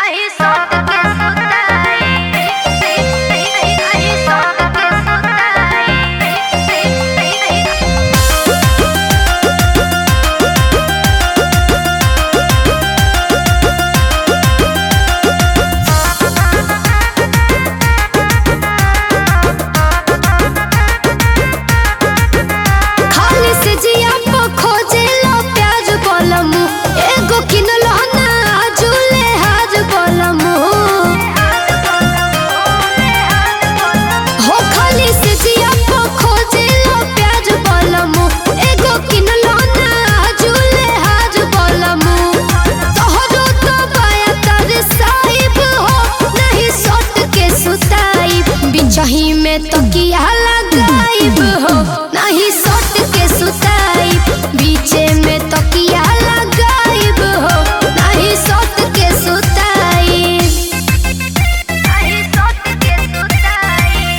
नहीं सोच के सुताई नहीं सोच के सुताई खाली से जिया पो खोजे लो प्याज बोलमु एगो किनलो ना झूले हाज बोलमु हो खाली से जिया पो खोजे लो प्याज बोलमु एगो किनलो ना झूले हाज बोलमु तोहरो तो बाया तर साहिब हो नहीं सोट के सुताई बिछही में तकिया लगाइब हो नहीं सोट के सुताई बीचे में तकिया लगाइब हो नहीं सोट के सुताई नहीं सोट के सुताई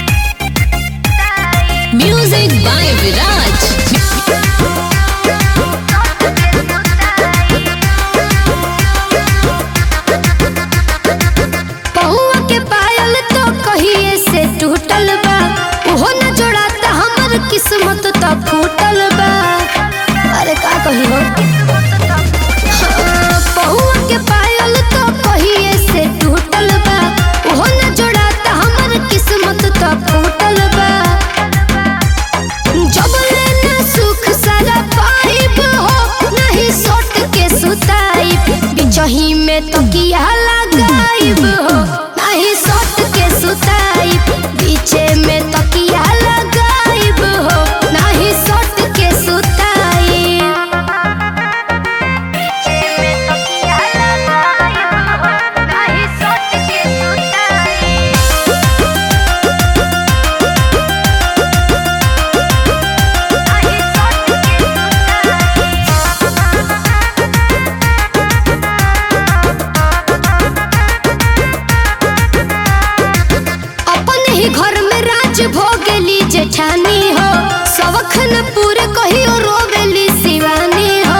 म्यूजिक बाय विराज पहुआ के पायल तो कहिए से टूटल बा उहो न जोड़ाता हमर किस्मत तो फूटल बा अरे का कही हो पहुआ के पायल तो कहिए से टूटल बा उहो न जोड़ाता हमर किस्मत तो फूटल बा जब लेना सुख सारा पाइब हो नहीं सोट के सुताई बिछही में तकिया लगाइब हो नहीं सोट के सुताई बीचे में तकिया लगाइब हो नहीं सोट के सुताई बीचे में तकिया लगाइब हो नहीं सोट के सुताई नहीं सोट अपन ही घर में राज भोगली जेठानी हो सवख न पूरे कहियो रोवेली शिवानी हो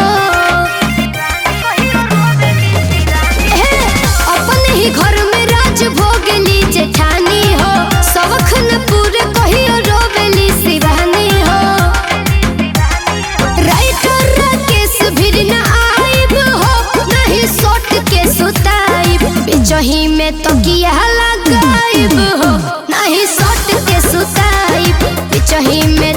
अपन ही घर में राज भोगली जेठानी हो सवख न पूरे कहियो रोवेली शिवानी हो राइटर राकेश भीर न आइब हो नहीं सोट के सुताई बिछही में तकिया लगाइब हो नहीं सोट के सुताई बिछही में